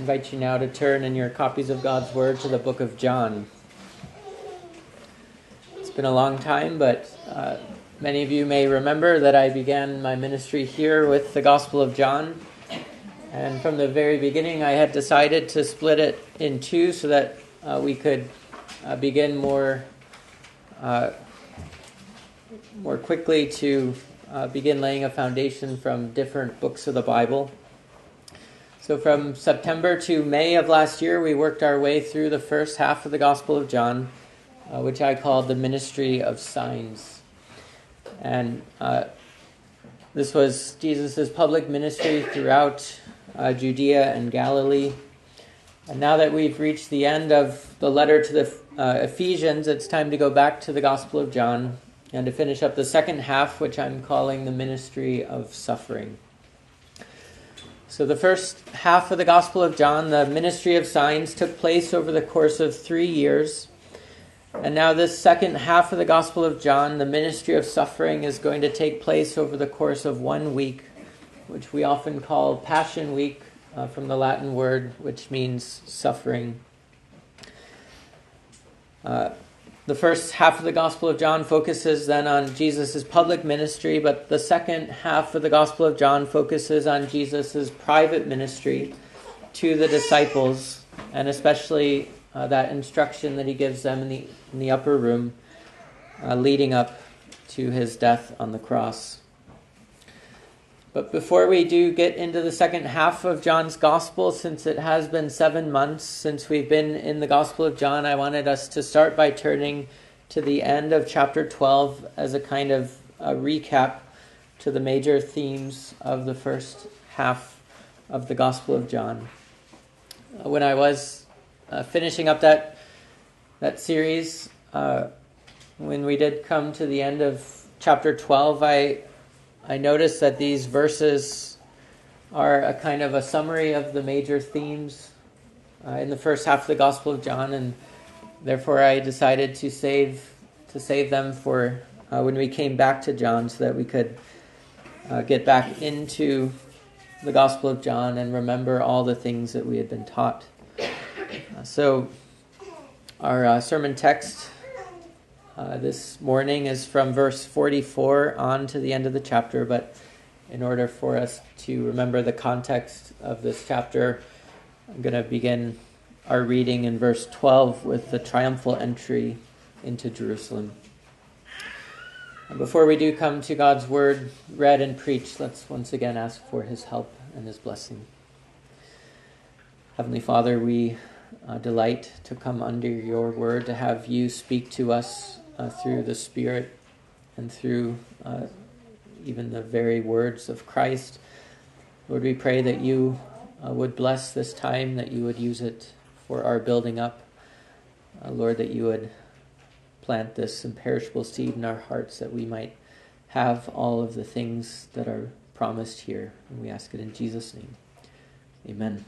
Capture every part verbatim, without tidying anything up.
invite you now to turn in your copies of God's Word to the book of John. It's been a long time, but uh, many of you may remember that I began my ministry here with the Gospel of John. And from the very beginning, I had decided to split it in two so that uh, we could uh, begin more, uh, more quickly to uh, begin laying a foundation from different books of the Bible. So from September to May of last year, we worked our way through the first half of the Gospel of John, uh, which I called the Ministry of Signs. And uh, this was Jesus' public ministry throughout uh, Judea and Galilee. And now that we've reached the end of the letter to the uh, Ephesians, it's time to go back to the Gospel of John and to finish up the second half, which I'm calling the Ministry of Suffering. So the first half of the Gospel of John, the ministry of signs, took place over the course of three years. And now this second half of the Gospel of John, the ministry of suffering, is going to take place over the course of one week, which we often call Passion Week, uh, from the Latin word, which means suffering. Uh, The first half of the Gospel of John focuses then on Jesus' public ministry, but the second half of the Gospel of John focuses on Jesus' private ministry to the disciples, and especially uh, that instruction that he gives them in the, in the upper room uh, leading up to his death on the cross. But before we do get into the second half of John's Gospel, since it has been seven months since we've been in the Gospel of John, I wanted us to start by turning to the end of chapter twelve as a kind of a recap to the major themes of the first half of the Gospel of John. When I was uh, finishing up that, that series, uh, when we did come to the end of chapter twelve, I... I noticed that these verses are a kind of a summary of the major themes uh, in the first half of the Gospel of John, and therefore I decided to save to save them for uh, when we came back to John, so that we could uh, get back into the Gospel of John and remember all the things that we had been taught. Uh, so our uh, sermon text Uh, this morning is from verse forty-four on to the end of the chapter, but in order for us to remember the context of this chapter, I'm going to begin our reading in verse twelve with the triumphal entry into Jerusalem. And before we do come to God's word read and preached, let's once again ask for his help and his blessing. Heavenly Father, we uh, delight to come under your word, to have you speak to us Uh, through the Spirit and through uh, even the very words of Christ. Lord, we pray that you uh, would bless this time, that you would use it for our building up. Uh, Lord, that you would plant this imperishable seed in our hearts, that we might have all of the things that are promised here. And we ask it in Jesus' name. Amen.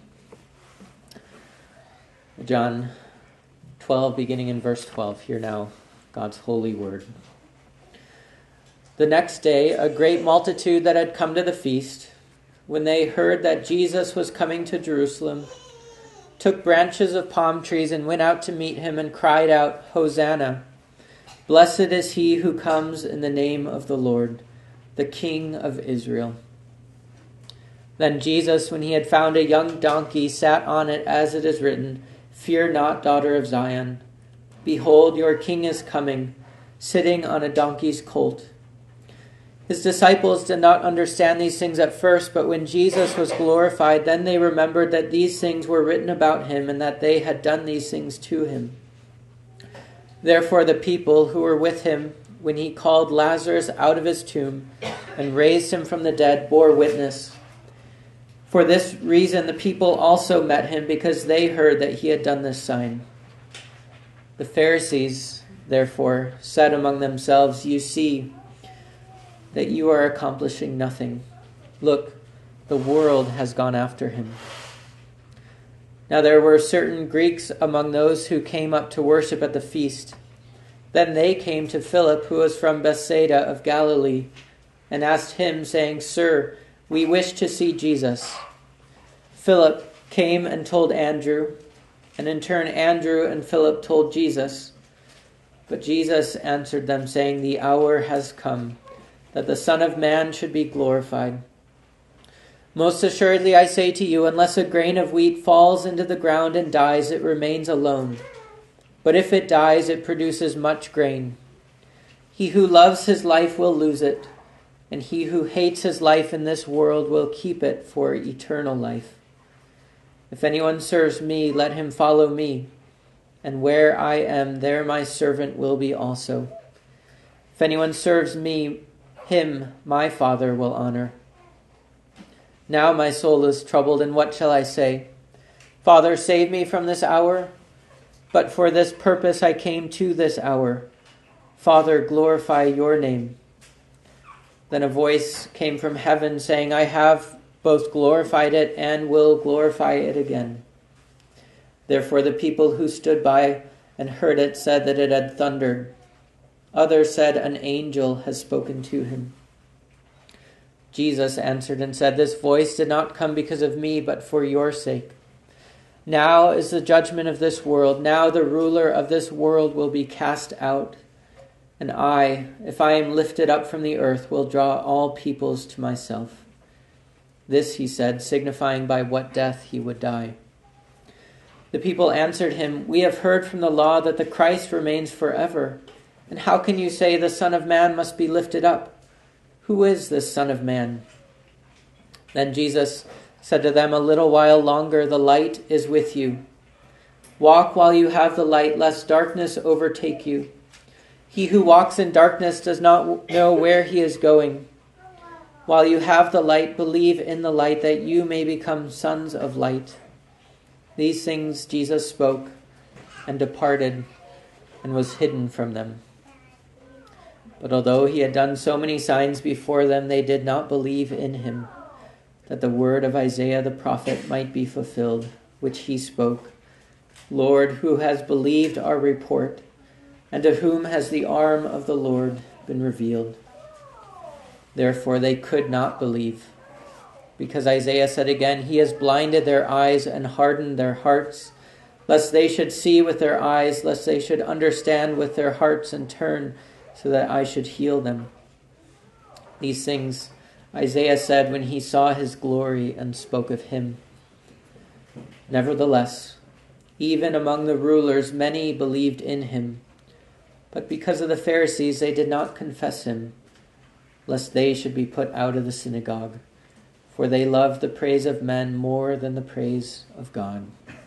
John twelve, beginning in verse twelve. Hear now God's holy word. The next day, a great multitude that had come to the feast, when they heard that Jesus was coming to Jerusalem, took branches of palm trees and went out to meet him and cried out, "Hosanna! Blessed is he who comes in the name of the Lord, the King of Israel." Then Jesus, when he had found a young donkey, sat on it, as it is written, "Fear not, daughter of Zion. Behold, your king is coming, sitting on a donkey's colt." His disciples did not understand these things at first, but when Jesus was glorified, then they remembered that these things were written about him and that they had done these things to him. Therefore the people who were with him, when he called Lazarus out of his tomb and raised him from the dead, bore witness. For this reason the people also met him, because they heard that he had done this sign. The Pharisees, therefore, said among themselves, "You see that you are accomplishing nothing. Look, the world has gone after him." Now there were certain Greeks among those who came up to worship at the feast. Then they came to Philip, who was from Bethsaida of Galilee, and asked him, saying, "Sir, we wish to see Jesus." Philip came and told Andrew, and in turn Andrew and Philip told Jesus. But Jesus answered them, saying, "The hour has come, that the Son of Man should be glorified. Most assuredly I say to you, unless a grain of wheat falls into the ground and dies, it remains alone. But if it dies, it produces much grain. He who loves his life will lose it, and he who hates his life in this world will keep it for eternal life. If anyone serves me, let him follow me, and where I am, there my servant will be also. If anyone serves me, him my Father will honor. Now my soul is troubled, and what shall I say? Father, save me from this hour. But for this purpose I came to this hour. Father, glorify your name." Then a voice came from heaven saying, "I have both glorified it and will glorify it again." Therefore the people who stood by and heard it said that it had thundered. Others said, "An angel has spoken to him." Jesus answered and said, "This voice did not come because of me, but for your sake. Now is the judgment of this world. Now the ruler of this world will be cast out. And I, if I am lifted up from the earth, will draw all peoples to myself." This he said, signifying by what death he would die. The people answered him, "We have heard from the law that the Christ remains forever. And how can you say the Son of Man must be lifted up? Who is this Son of Man?" Then Jesus said to them, "A little while longer the light is with you. Walk while you have the light, lest darkness overtake you. He who walks in darkness does not know where he is going. While you have the light, believe in the light, that you may become sons of light." These things Jesus spoke and departed and was hidden from them. But although he had done so many signs before them, they did not believe in him, that the word of Isaiah the prophet might be fulfilled, which he spoke, "Lord, who has believed our report, and to whom has the arm of the Lord been revealed?" Therefore they could not believe, because Isaiah said again, "He has blinded their eyes and hardened their hearts, lest they should see with their eyes, lest they should understand with their hearts and turn, so that I should heal them." These things Isaiah said when he saw his glory and spoke of him. Nevertheless, even among the rulers many believed in him, but because of the Pharisees they did not confess him, lest they should be put out of the synagogue, for they loved the praise of men more than the praise of God.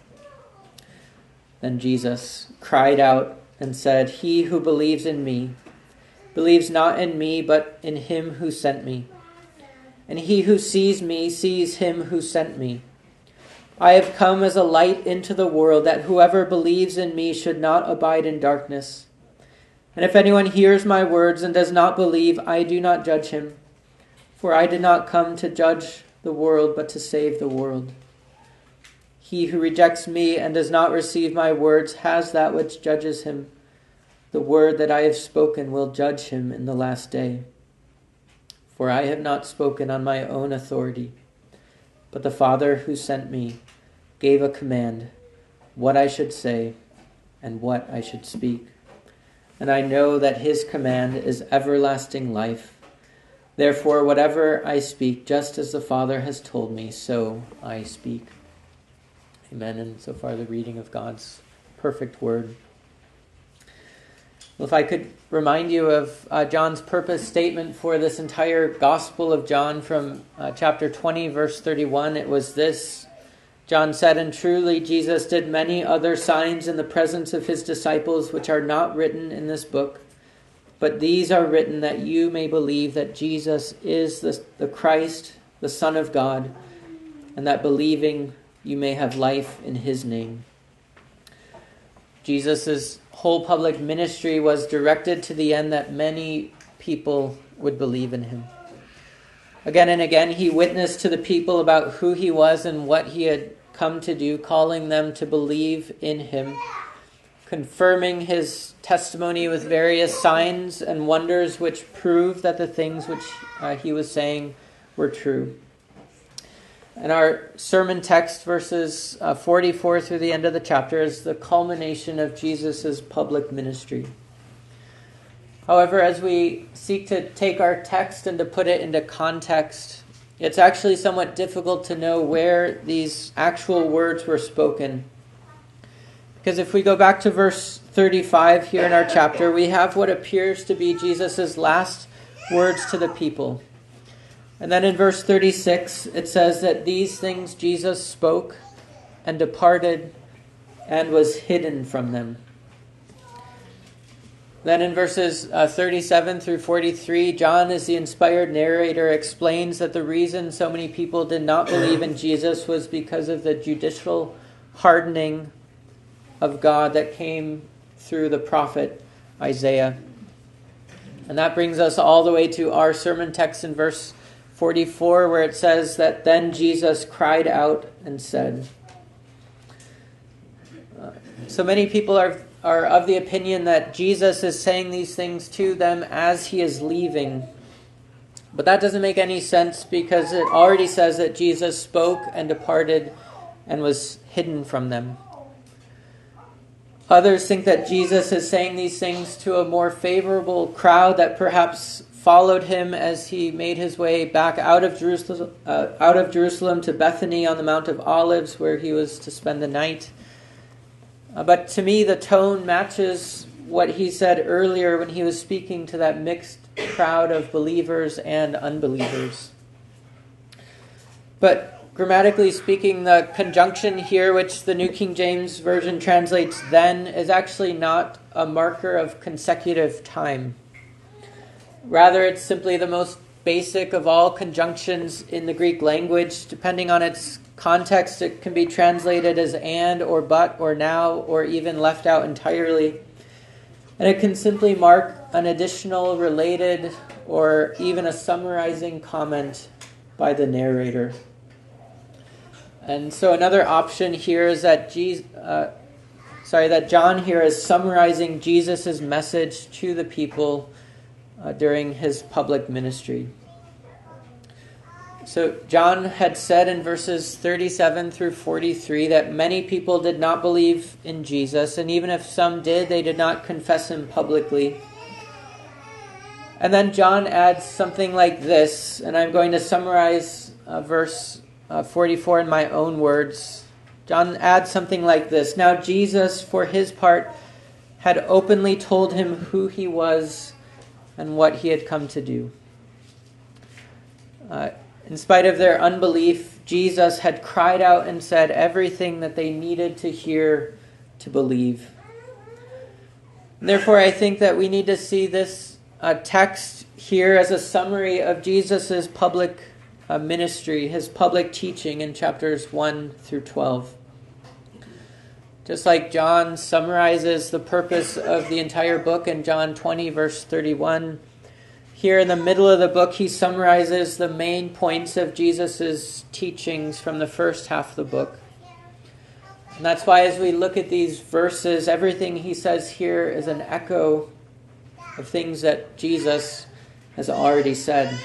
Then Jesus cried out and said, "He who believes in me believes not in me, but in him who sent me. And he who sees me sees him who sent me. I have come as a light into the world, that whoever believes in me should not abide in darkness. And if anyone hears my words and does not believe, I do not judge him. For I did not come to judge the world, but to save the world. He who rejects me and does not receive my words has that which judges him. The word that I have spoken will judge him in the last day. For I have not spoken on my own authority, but the Father who sent me gave a command, what I should say and what I should speak. And I know that his command is everlasting life. Therefore, whatever I speak, just as the Father has told me, so I speak." Amen. And so far the reading of God's perfect word. Well, if I could remind you of uh, John's purpose statement for this entire Gospel of John from uh, chapter twenty, verse thirty-one, it was this. John said, "And truly Jesus did many other signs in the presence of his disciples, which are not written in this book. But these are written that you may believe that Jesus is the, the Christ, the Son of God, and that believing you may have life in his name." Jesus' whole public ministry was directed to the end that many people would believe in him. Again and again, he witnessed to the people about who he was and what he had come to do, calling them to believe in him, confirming his testimony with various signs and wonders which proved that the things which uh, he was saying were true. And our sermon text, verses uh, forty-four through the end of the chapter, is the culmination of Jesus' public ministry. However, as we seek to take our text and to put it into context, it's actually somewhat difficult to know where these actual words were spoken. Because if we go back to verse thirty-five here in our chapter, we have what appears to be Jesus' last words to the people. And then in verse thirty-six, it says that these things Jesus spoke and departed and was hidden from them. Then in verses uh, thirty-seven through forty-three, John, as the inspired narrator, explains that the reason so many people did not believe in Jesus was because of the judicial hardening of God that came through the prophet Isaiah. And that brings us all the way to our sermon text in verse forty-four, where it says that then Jesus cried out and said. Uh, so many people are are of the opinion that Jesus is saying these things to them as he is leaving. But that doesn't make any sense, because it already says that Jesus spoke and departed and was hidden from them. Others think that Jesus is saying these things to a more favorable crowd that perhaps followed him as he made his way back out of Jerusalem, uh, out of Jerusalem to Bethany on the Mount of Olives, where he was to spend the night. Uh, but to me, the tone matches what he said earlier when he was speaking to that mixed crowd of believers and unbelievers. But grammatically speaking, the conjunction here, which the New King James Version translates then, is actually not a marker of consecutive time. Rather, it's simply the most basic of all conjunctions in the Greek language. Depending on its context, it can be translated as and or but or now or even left out entirely. And it can simply mark an additional, related, or even a summarizing comment by the narrator. And so another option here is that Jesus, uh, sorry, that John here is summarizing Jesus' message to the people uh, during his public ministry. So John had said in verses thirty-seven through forty-three that many people did not believe in Jesus, and even if some did, they did not confess him publicly. And then John adds something like this, and I'm going to summarize uh, verse uh, forty-four in my own words. John adds something like this: Now Jesus, for his part, had openly told him who he was and what he had come to do. Uh, In spite of their unbelief, Jesus had cried out and said everything that they needed to hear to believe. And therefore, I think that we need to see this uh, text here as a summary of Jesus' public uh, ministry, his public teaching in chapters one through twelve. Just like John summarizes the purpose of the entire book in John twenty, verse thirty-one, here in the middle of the book, he summarizes the main points of Jesus' teachings from the first half of the book. And that's why as we look at these verses, everything he says here is an echo of things that Jesus has already said.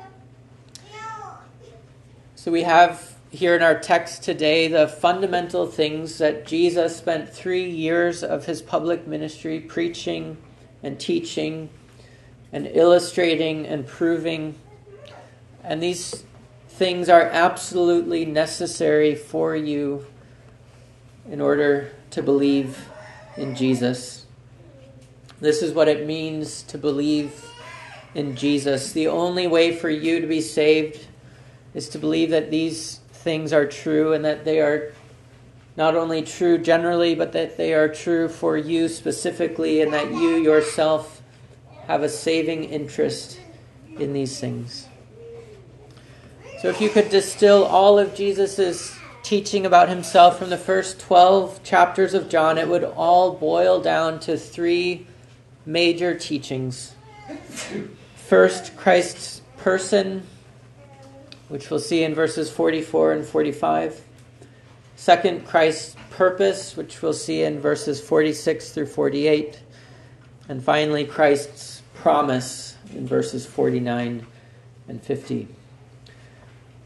So we have here in our text today the fundamental things that Jesus spent three years of his public ministry preaching and teaching and illustrating and proving. And these things are absolutely necessary for you in order to believe in Jesus. This is what it means to believe in Jesus. The only way for you to be saved is to believe that these things are true, and that they are not only true generally, but that they are true for you specifically, and that you yourself have a saving interest in these things. So if you could distill all of Jesus' teaching about himself from the first twelve chapters of John, it would all boil down to three major teachings. First, Christ's person, which we'll see in verses forty-four and forty-five. Second, Christ's purpose, which we'll see in verses forty-six through forty-eight. And finally, Christ's promise in verses forty-nine and fifty.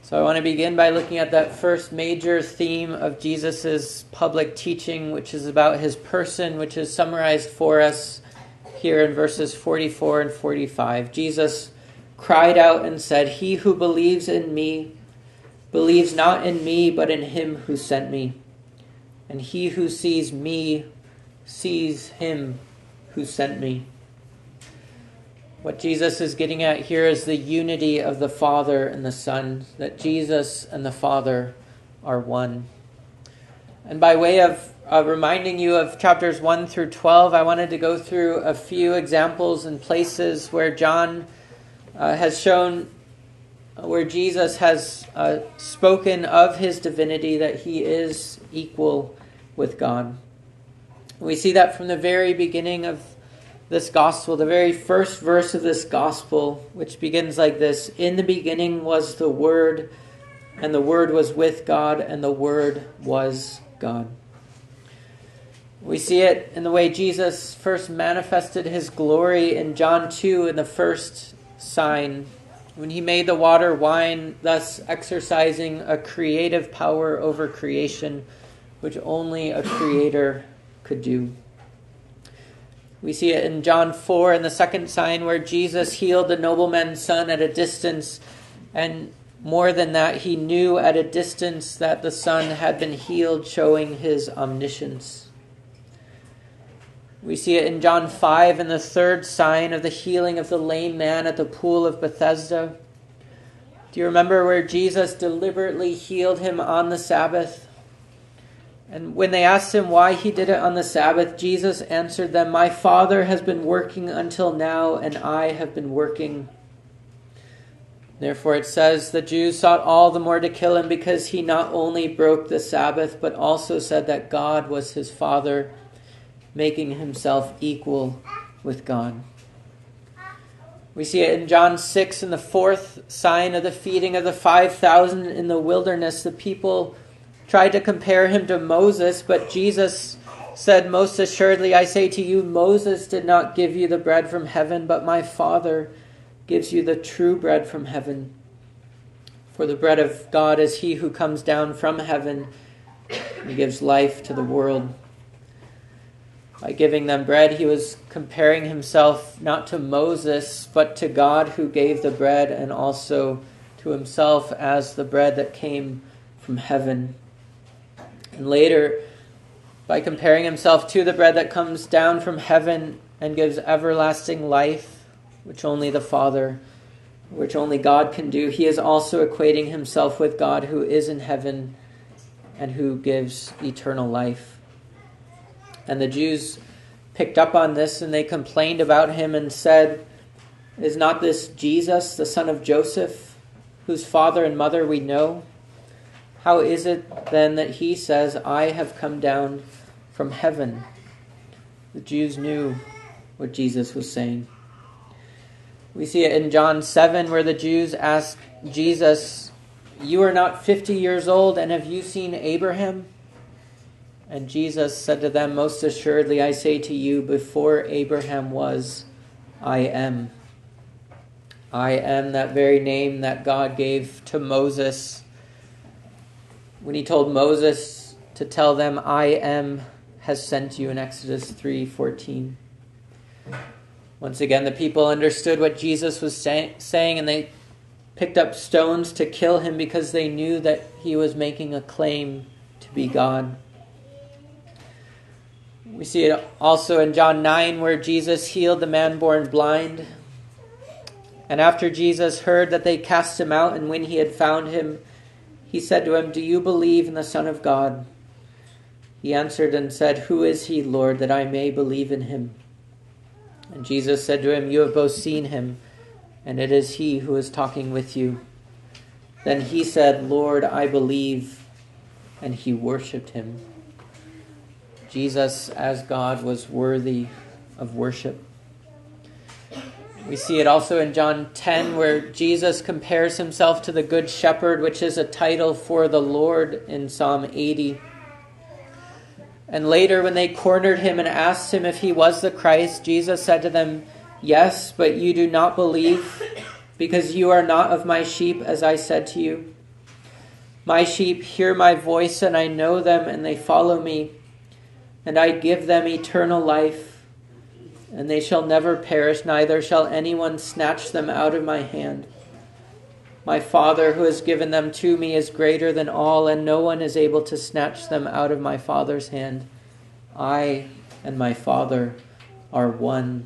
So I want to begin by looking at that first major theme of Jesus' public teaching, which is about his person, which is summarized for us here in verses forty-four and forty-five. Jesus cried out and said, "He who believes in me believes not in me, but in him who sent me. And he who sees me sees him who sent me." What Jesus is getting at here is the unity of the Father and the Son, that Jesus and the Father are one. And by way of uh, reminding you of chapters one through twelve, I wanted to go through a few examples and places where John uh, has shown, where Jesus has uh, spoken of his divinity, that he is equal with God. We see that from the very beginning of this gospel, the very first verse of this gospel, which begins like this: "In the beginning was the Word, and the Word was with God, and the Word was God." We see it in the way Jesus first manifested his glory in John two in the first sign, when he made the water wine, thus exercising a creative power over creation, which only a creator could do. We see it in John four in the second sign, where Jesus healed the nobleman's son at a distance, and more than that, he knew at a distance that the son had been healed, showing his omniscience. We see it in John five in the third sign of the healing of the lame man at the pool of Bethesda. Do you remember where Jesus deliberately healed him on the Sabbath? And when they asked him why he did it on the Sabbath, Jesus answered them, "My Father has been working until now, and I have been working." Therefore it says, the Jews sought all the more to kill him, because he not only broke the Sabbath, but also said that God was his Father, making himself equal with God. We see it in John six in the fourth sign of the feeding of the five thousand in the wilderness. The people tried to compare him to Moses, but Jesus said, "Most assuredly, I say to you, Moses did not give you the bread from heaven, but my Father gives you the true bread from heaven. For the bread of God is he who comes down from heaven and gives life to the world." By giving them bread, he was comparing himself not to Moses, but to God who gave the bread, and also to himself as the bread that came from heaven. And later, by comparing himself to the bread that comes down from heaven and gives everlasting life, which only the Father, which only God can do, he is also equating himself with God who is in heaven and who gives eternal life. And the Jews picked up on this, and they complained about him and said, "Is not this Jesus, the son of Joseph, whose father and mother we know? How is it then that he says, 'I have come down from heaven'?" The Jews knew what Jesus was saying. We see it in John seven, where the Jews asked Jesus, "You are not fifty years old, and have you seen Abraham?" And Jesus said to them, "Most assuredly, I say to you, before Abraham was, I am." I am that very name that God gave to Moses when he told Moses to tell them, "I am has sent you," in Exodus three fourteen. Once again, the people understood what Jesus was say- saying, and they picked up stones to kill him because they knew that he was making a claim to be God. We see it also in John nine, where Jesus healed the man born blind. And after Jesus heard that they cast him out, and when he had found him, he said to him, "Do you believe in the Son of God?" He answered and said, "Who is he, Lord, that I may believe in him?" And Jesus said to him, "You have both seen him, and it is he who is talking with you." Then he said, "Lord, I believe," and he worshipped him. Jesus, as God, was worthy of worship. We see it also in John ten, where Jesus compares himself to the Good Shepherd, which is a title for the Lord in Psalm eighty. And later, when they cornered him and asked him if he was the Christ, Jesus said to them, "Yes, but you do not believe, because you are not of my sheep, as I said to you. My sheep hear my voice, and I know them, and they follow me. And I give them eternal life, and they shall never perish, neither shall anyone snatch them out of my hand. My Father who has given them to me is greater than all, and no one is able to snatch them out of my Father's hand. I and my Father are one.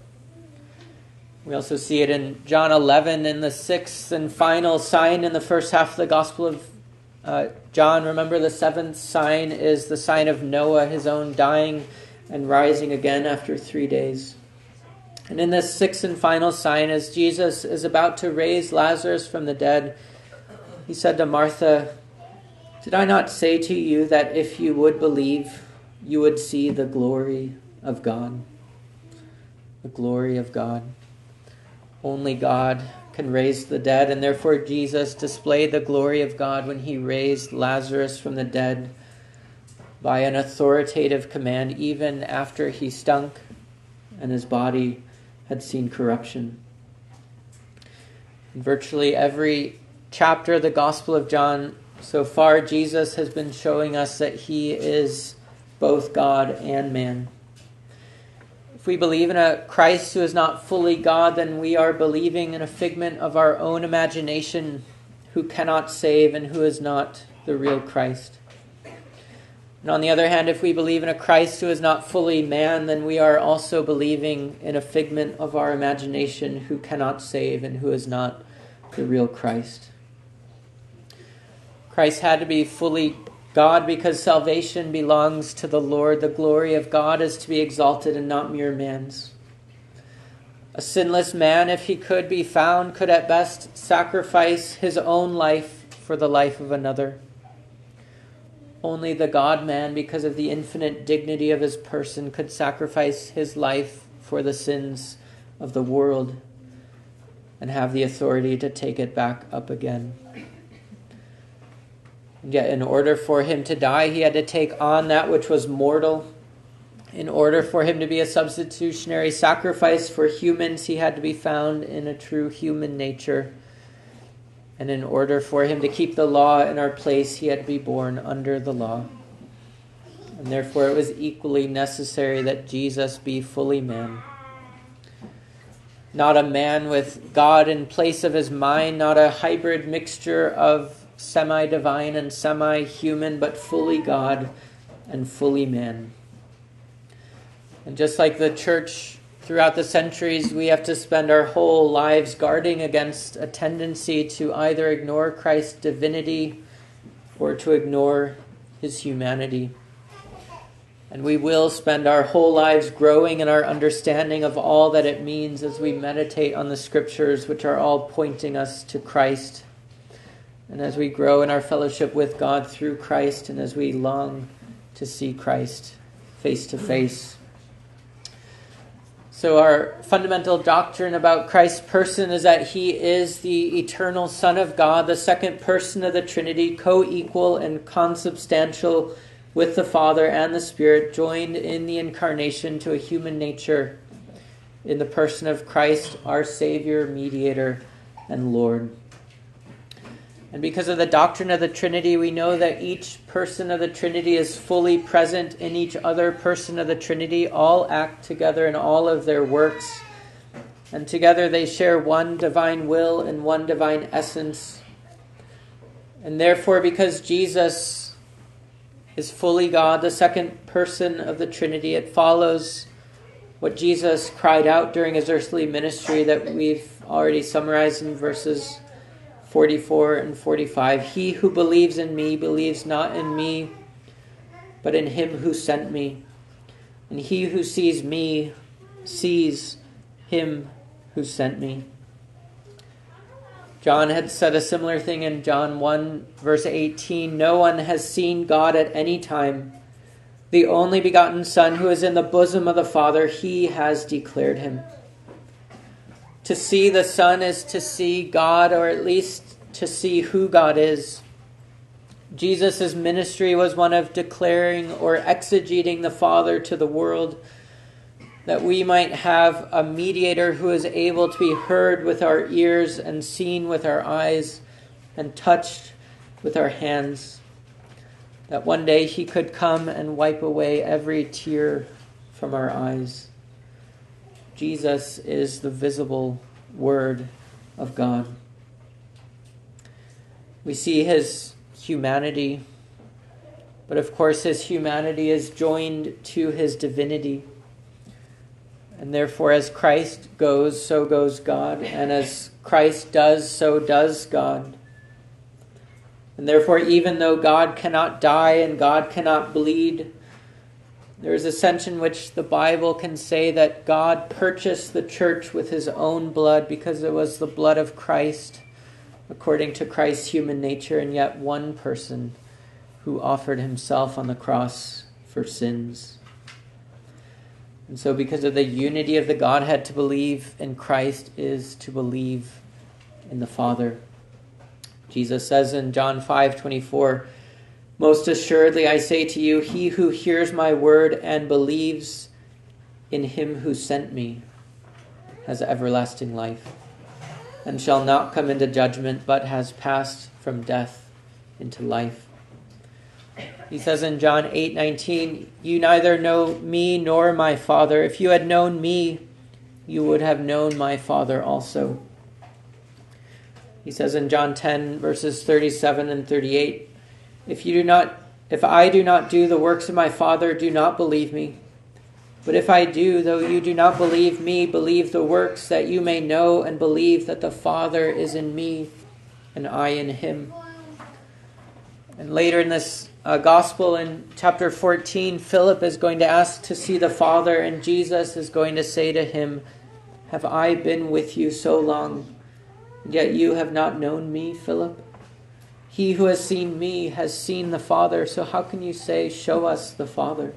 We also see it in John eleven, in the sixth and final sign in the first half of the Gospel of uh, John. Remember, the seventh sign is the sign of Noah, his own dying and rising again after three days. And in this sixth and final sign, as Jesus is about to raise Lazarus from the dead, he said to Martha, "Did I not say to you that if you would believe, you would see the glory of God?" The glory of God. Only God can raise the dead, and therefore Jesus displayed the glory of God when he raised Lazarus from the dead by an authoritative command, even after he stunk and his body had seen corruption. In virtually every chapter of the Gospel of John so far, Jesus has been showing us that he is both God and man. If we believe in a Christ who is not fully God, then we are believing in a figment of our own imagination who cannot save and who is not the real Christ. And on the other hand, if we believe in a Christ who is not fully man, then we are also believing in a figment of our imagination who cannot save and who is not the real Christ. Christ had to be fully God because salvation belongs to the Lord. The glory of God is to be exalted and not mere man's. A sinless man, if he could be found, could at best sacrifice his own life for the life of another. Only the God-man, because of the infinite dignity of his person, could sacrifice his life for the sins of the world and have the authority to take it back up again. And yet, in order for him to die, he had to take on that which was mortal. In order for him to be a substitutionary sacrifice for humans, he had to be found in a true human nature. And in order for him to keep the law in our place, he had to be born under the law. And therefore it was equally necessary that Jesus be fully man. Not a man with God in place of his mind, not a hybrid mixture of semi-divine and semi-human, but fully God and fully man. And just like the church throughout the centuries, we have to spend our whole lives guarding against a tendency to either ignore Christ's divinity or to ignore his humanity. And we will spend our whole lives growing in our understanding of all that it means as we meditate on the scriptures, which are all pointing us to Christ. And as we grow in our fellowship with God through Christ, and as we long to see Christ face to face. So our fundamental doctrine about Christ's person is that he is the eternal Son of God, the second person of the Trinity, co-equal and consubstantial with the Father and the Spirit, joined in the incarnation to a human nature in the person of Christ, our Savior, mediator, and Lord. And because of the doctrine of the Trinity, we know that each person of the Trinity is fully present in each other person of the Trinity. All act together in all of their works. And together they share one divine will and one divine essence. And therefore, because Jesus is fully God, the second person of the Trinity, it follows what Jesus cried out during his earthly ministry that we've already summarized in verses forty-four and forty-five. He who believes in me believes not in me, but in him who sent me. And he who sees me sees him who sent me. John had said a similar thing in John one, verse eighteen. No one has seen God at any time. The only begotten Son who is in the bosom of the Father, he has declared him. To see the Son is to see God, or at least to see who God is. Jesus' ministry was one of declaring or exegeting the Father to the world, that we might have a mediator who is able to be heard with our ears and seen with our eyes and touched with our hands, that one day he could come and wipe away every tear from our eyes. Jesus is the visible Word of God. We see his humanity, but of course his humanity is joined to his divinity. And therefore, as Christ goes, so goes God. And as Christ does, so does God. And therefore, even though God cannot die and God cannot bleed, there is a sense in which the Bible can say that God purchased the church with his own blood, because it was the blood of Christ, according to Christ's human nature, and yet one person who offered himself on the cross for sins. And so because of the unity of the Godhead, to believe in Christ is to believe in the Father. Jesus says in John five twenty-four, "Most assuredly I say to you, he who hears my word and believes in him who sent me has everlasting life, and shall not come into judgment, but has passed from death into life." He says in John eight nineteen, "You neither know me nor my Father. If you had known me, you would have known my Father also." He says in John ten, verses thirty-seven and thirty-eight, If you do not, if I do not do the works of my Father, do not believe me. But if I do, though you do not believe me, believe the works, that you may know and believe that the Father is in me and I in him." And later in this uh, gospel, in chapter fourteen, Philip is going to ask to see the Father, and Jesus is going to say to him, "Have I been with you so long, and yet you have not known me, Philip? He who has seen me has seen the Father, so how can you say, 'Show us the Father'?"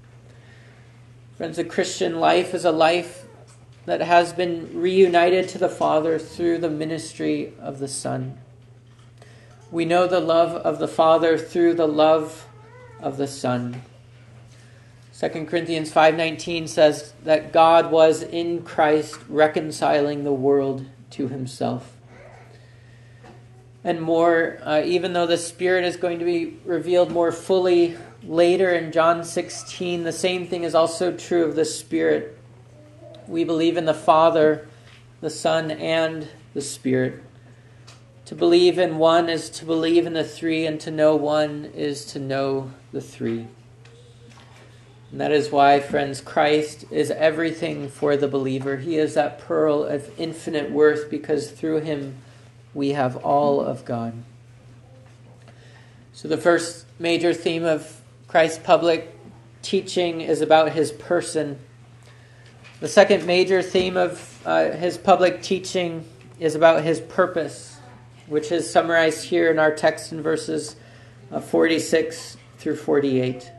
Friends, a Christian life is a life that has been reunited to the Father through the ministry of the Son. We know the love of the Father through the love of the Son. Second Corinthians five nineteen says that God was in Christ reconciling the world to himself. And more, uh, even though the Spirit is going to be revealed more fully later in John sixteen, the same thing is also true of the Spirit. We believe in the Father, the Son, and the Spirit. To believe in one is to believe in the three, and to know one is to know the three. And that is why, friends, Christ is everything for the believer. He is that pearl of infinite worth, because through him we have all of God. So the first major theme of Christ's public teaching is about his person. The second major theme of uh, his public teaching is about his purpose, which is summarized here in our text in verses uh, forty-six through forty-eight.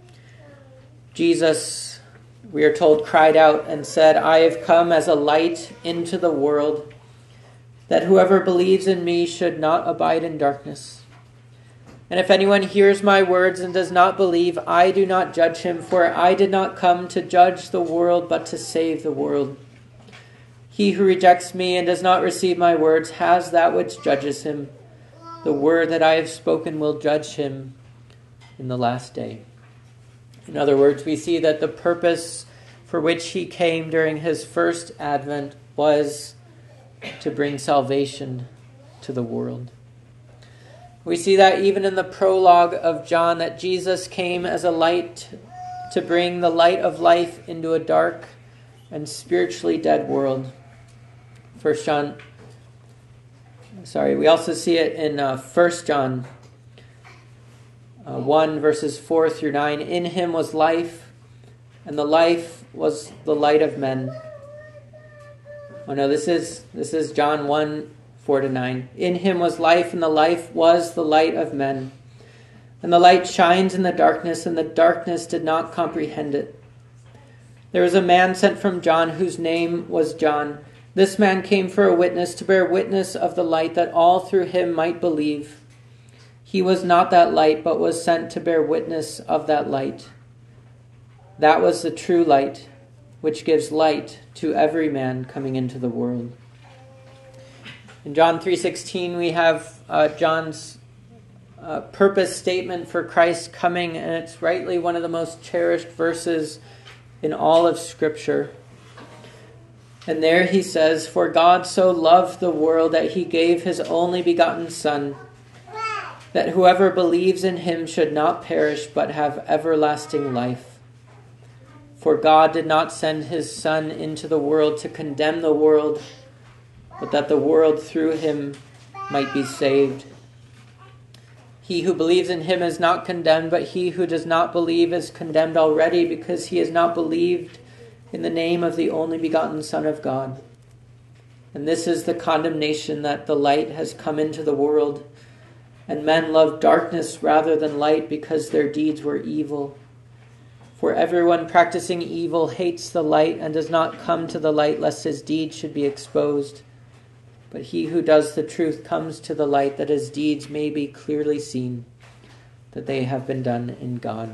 Jesus, we are told, cried out and said, "I have come as a light into the world, that whoever believes in me should not abide in darkness. And if anyone hears my words and does not believe, I do not judge him, for I did not come to judge the world, but to save the world. He who rejects me and does not receive my words has that which judges him. The word that I have spoken will judge him in the last day." In other words, we see that the purpose for which he came during his first advent was to bring salvation to the world. We see that even in the prologue of John, that Jesus came as a light to bring the light of life into a dark and spiritually dead world. First John, sorry, we also see it in uh, First John uh, one, verses four through nine. "In him was life, and the life was the light of men." Oh no, this is this is John one, four to nine. "In him was life, and the life was the light of men. And the light shines in the darkness, and the darkness did not comprehend it. There was a man sent from John, whose name was John. This man came for a witness, to bear witness of the light, that all through him might believe. He was not that light, but was sent to bear witness of that light. That was the true light, which gives light to every man coming into the world." In John three sixteen, we have uh, John's uh, purpose statement for Christ's coming, and it's rightly one of the most cherished verses in all of Scripture. And there he says, "For God so loved the world that he gave his only begotten Son, that whoever believes in him should not perish but have everlasting life. For God did not send his Son into the world to condemn the world, but that the world through him might be saved. He who believes in him is not condemned, but he who does not believe is condemned already, because he has not believed in the name of the only begotten Son of God. And this is the condemnation, that the light has come into the world, and men love darkness rather than light, because their deeds were evil. For everyone practicing evil hates the light and does not come to the light, lest his deeds should be exposed. But he who does the truth comes to the light, that his deeds may be clearly seen, that they have been done in God."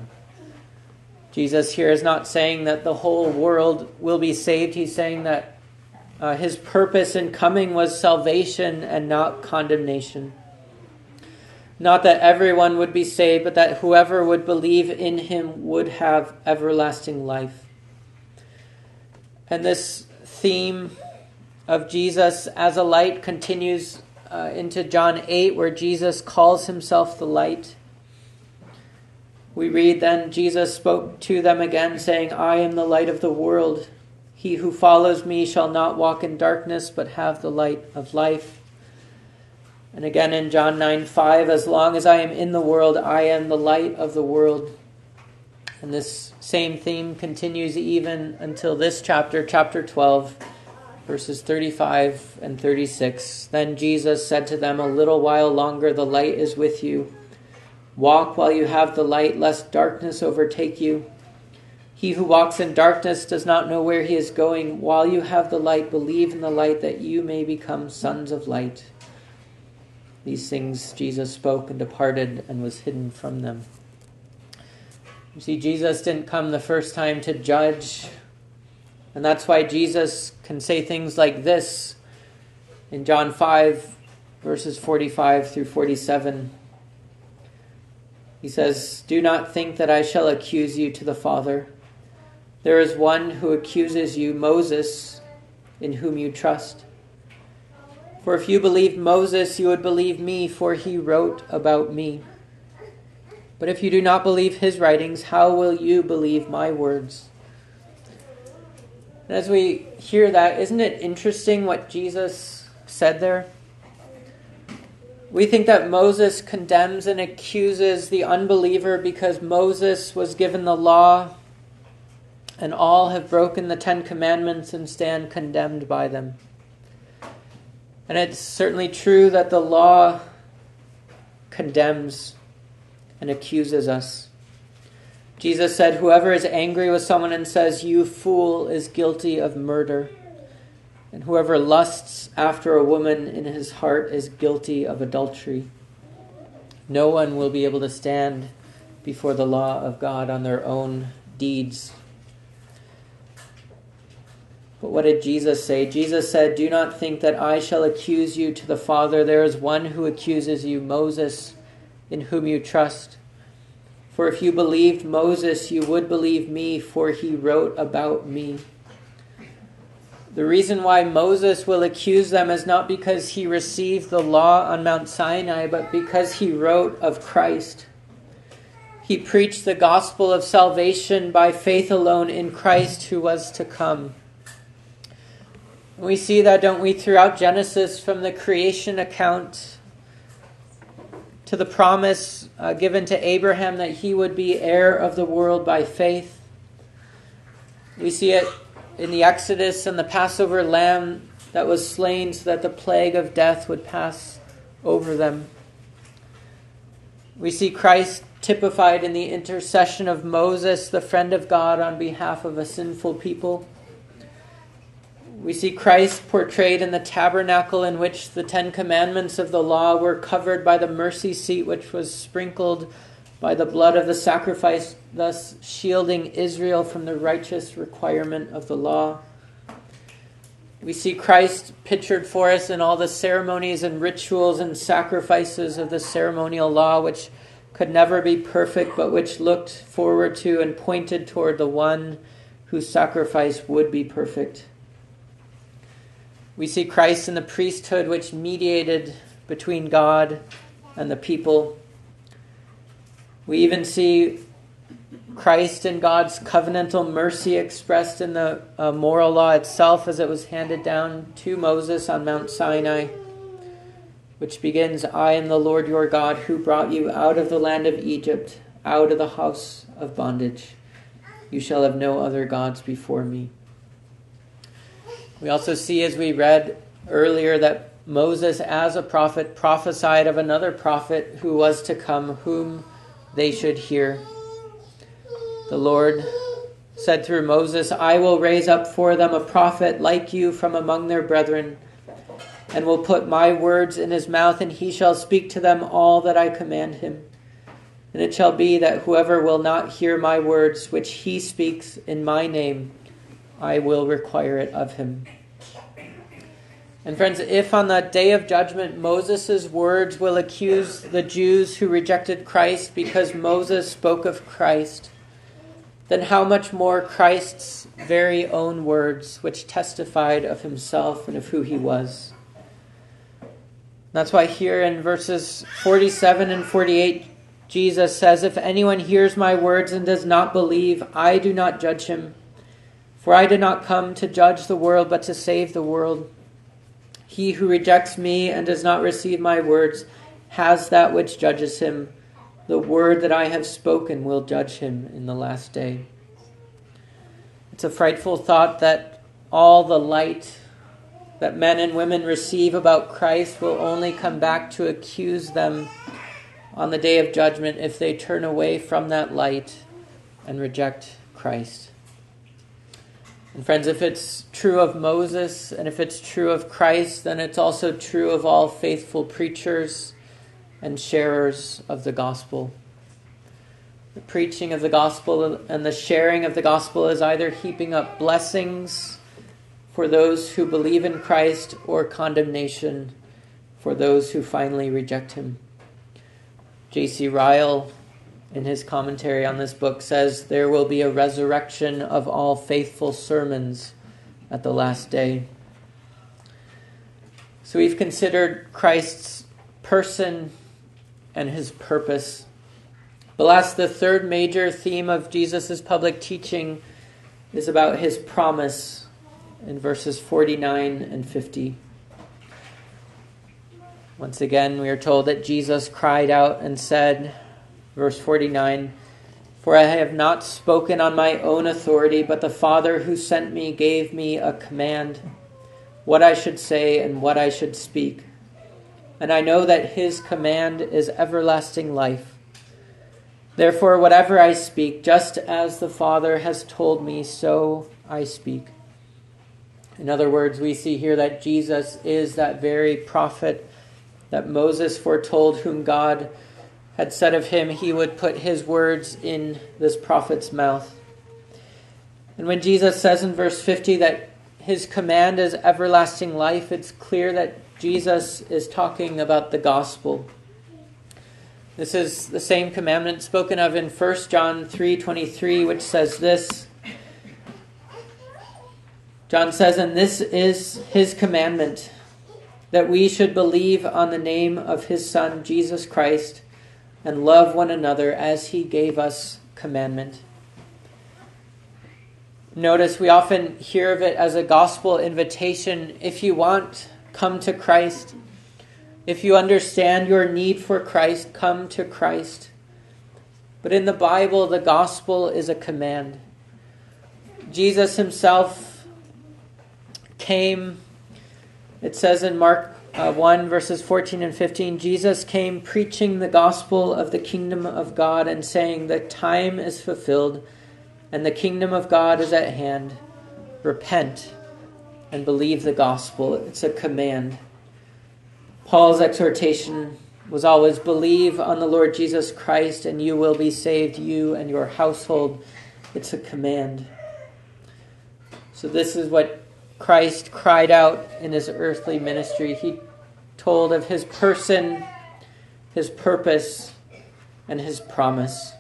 Jesus here is not saying that the whole world will be saved. He's saying that uh, his purpose in coming was salvation and not condemnation. Not that everyone would be saved, but that whoever would believe in him would have everlasting life. And this theme of Jesus as a light continues uh, into John eight, where Jesus calls himself the light. We read, "Then Jesus spoke to them again, saying, I am the light of the world. He who follows me shall not walk in darkness, but have the light of life." And again in John nine five, "As long as I am in the world, I am the light of the world." And this same theme continues even until this chapter, chapter twelve, verses thirty-five and thirty-six. "Then Jesus said to them, A little while longer the light is with you. Walk while you have the light, lest darkness overtake you. He who walks in darkness does not know where he is going. While you have the light, believe in the light, that you may become sons of light." These things Jesus spoke and departed and was hidden from them. You see, Jesus didn't come the first time to judge. And that's why Jesus can say things like this in John five, verses forty-five through forty-seven. He says, "Do not think that I shall accuse you to the Father. There is one who accuses you, Moses, in whom you trust. For if you believed Moses, you would believe me, for he wrote about me. But if you do not believe his writings, how will you believe my words?" And as we hear that, isn't it interesting what Jesus said there? We think that Moses condemns and accuses the unbeliever because Moses was given the law, and all have broken the Ten Commandments and stand condemned by them. And it's certainly true that the law condemns and accuses us. Jesus said, "Whoever is angry with someone and says, 'You fool,' is guilty of murder. And whoever lusts after a woman in his heart is guilty of adultery." No one will be able to stand before the law of God on their own deeds. But what did Jesus say? Jesus said, "Do not think that I shall accuse you to the Father. There is one who accuses you, Moses, in whom you trust. For if you believed Moses, you would believe me, for he wrote about me." The reason why Moses will accuse them is not because he received the law on Mount Sinai, but because he wrote of Christ. He preached the gospel of salvation by faith alone in Christ who was to come. We see that, don't we, throughout Genesis, from the creation account to the promise uh, given to Abraham that he would be heir of the world by faith. We see it in the Exodus and the Passover lamb that was slain so that the plague of death would pass over them. We see Christ typified in the intercession of Moses, the friend of God, on behalf of a sinful people. We see Christ portrayed in the tabernacle, in which the Ten Commandments of the law were covered by the mercy seat, which was sprinkled by the blood of the sacrifice, thus shielding Israel from the righteous requirement of the law. We see Christ pictured for us in all the ceremonies and rituals and sacrifices of the ceremonial law, which could never be perfect, but which looked forward to and pointed toward the one whose sacrifice would be perfect. We see Christ in the priesthood, which mediated between God and the people. We even see Christ in God's covenantal mercy expressed in the uh, moral law itself as it was handed down to Moses on Mount Sinai, which begins, "I am the Lord your God who brought you out of the land of Egypt, out of the house of bondage. You shall have no other gods before me." We also see, as we read earlier, that Moses, as a prophet, prophesied of another prophet who was to come, whom they should hear. The Lord said through Moses, "I will raise up for them a prophet like you from among their brethren, and will put my words in his mouth, and he shall speak to them all that I command him. And it shall be that whoever will not hear my words, which he speaks in my name, I will require it of him." And friends, if on the day of judgment Moses' words will accuse the Jews who rejected Christ because Moses spoke of Christ, then how much more Christ's very own words, which testified of himself and of who he was. That's why here in verses forty-seven and forty-eight, Jesus says, "If anyone hears my words and does not believe, I do not judge him. For I did not come to judge the world, but to save the world. He who rejects me and does not receive my words has that which judges him. The word that I have spoken will judge him in the last day." It's a frightful thought that all the light that men and women receive about Christ will only come back to accuse them on the day of judgment if they turn away from that light and reject Christ. And friends, if it's true of Moses and if it's true of Christ, then it's also true of all faithful preachers and sharers of the gospel. The preaching of the gospel and the sharing of the gospel is either heaping up blessings for those who believe in Christ or condemnation for those who finally reject him. J C Ryle, in his commentary on this book, says, "There will be a resurrection of all faithful sermons at the last day." So we've considered Christ's person and his purpose. But last, the third major theme of Jesus' public teaching is about his promise in verses forty-nine and fifty. Once again, we are told that Jesus cried out and said, verse forty-nine, "For I have not spoken on my own authority, but the Father who sent me gave me a command, what I should say and what I should speak. And I know that his command is everlasting life. Therefore, whatever I speak, just as the Father has told me, so I speak." In other words, we see here that Jesus is that very prophet that Moses foretold, whom God had said of him he would put his words in this prophet's mouth. And when Jesus says in verse fifty that his command is everlasting life, it's clear that Jesus is talking about the gospel. This is the same commandment spoken of in First John three twenty-three, which says this. John says, "And this is his commandment, that we should believe on the name of his Son, Jesus Christ, and love one another as he gave us commandment." Notice we often hear of it as a gospel invitation. If you want, come to Christ. If you understand your need for Christ, come to Christ. But in the Bible, the gospel is a command. Jesus himself came, it says in Mark uh, one, verses fourteen and fifteen, Jesus came preaching the gospel of the kingdom of God and saying, "The time is fulfilled and the kingdom of God is at hand. Repent and believe the gospel." It's a command. Paul's exhortation was always, "Believe on the Lord Jesus Christ and you will be saved, you and your household." It's a command. So this is what Christ cried out in his earthly ministry. He told of his person, his purpose, and his promise.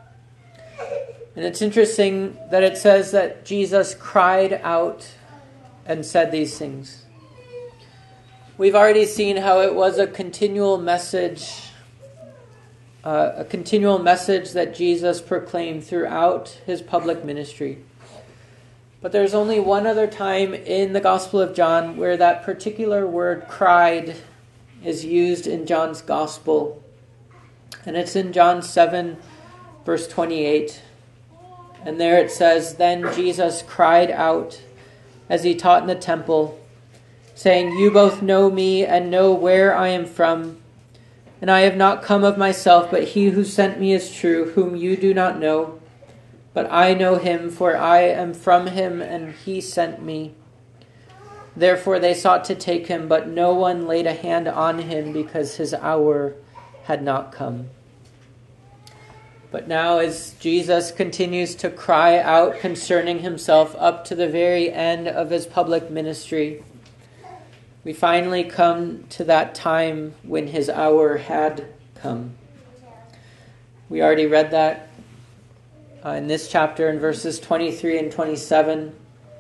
And it's interesting that it says that Jesus cried out and said these things. We've already seen how it was a continual message, uh, a continual message that Jesus proclaimed throughout his public ministry. But there's only one other time in the Gospel of John where that particular word cried is used in John's Gospel. And it's in John seven, verse twenty-eight. And there it says, "Then Jesus cried out as he taught in the temple, saying, 'You both know me and know where I am from. And I have not come of myself, but he who sent me is true, whom you do not know. But I know him, for I am from him, and he sent me.' Therefore they sought to take him, but no one laid a hand on him, because his hour had not come." But now as Jesus continues to cry out concerning himself up to the very end of his public ministry, we finally come to that time when his hour had come. We already read that uh, in this chapter in verses twenty-three and twenty-seven.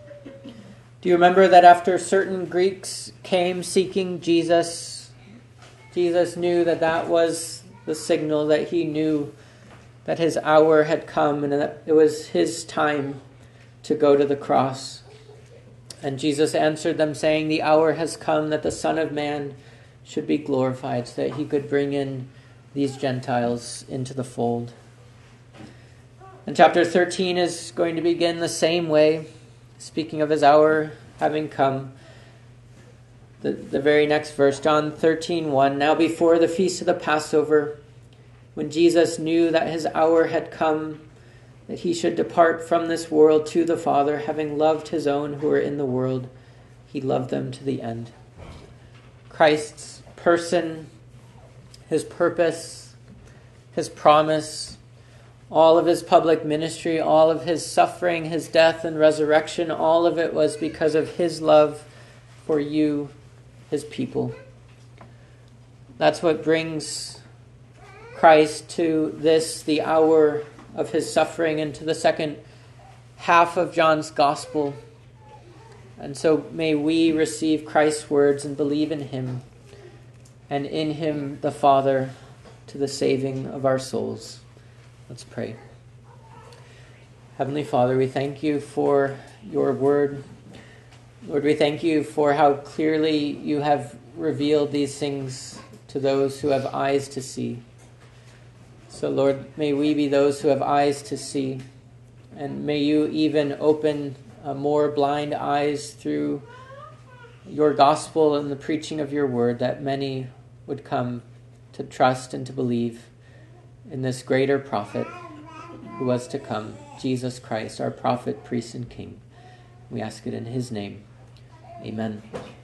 Do you remember that after certain Greeks came seeking Jesus, Jesus knew that that was the signal that he knew that his hour had come and that it was his time to go to the cross. And Jesus answered them, saying, "The hour has come that the Son of Man should be glorified, so that he could bring in these Gentiles into the fold." And chapter thirteen is going to begin the same way, speaking of his hour having come. The, the very next verse, John thirteen one, "Now before the feast of the Passover, when Jesus knew that his hour had come, that he should depart from this world to the Father, having loved his own who were in the world, he loved them to the end." Christ's person, his purpose, his promise, all of his public ministry, all of his suffering, his death and resurrection, all of it was because of his love for you, his people. That's what brings Christ to this, the hour of his suffering, and to the second half of John's Gospel. And so may we receive Christ's words and believe in him, and in him the Father, to the saving of our souls. Let's pray. Heavenly Father, we thank you for your word. Lord, we thank you for how clearly you have revealed these things to those who have eyes to see. So, Lord, may we be those who have eyes to see, and may you even open uh, more blind eyes through your gospel and the preaching of your word, that many would come to trust and to believe in this greater prophet who was to come, Jesus Christ, our prophet, priest, and king. We ask it in his name. Amen.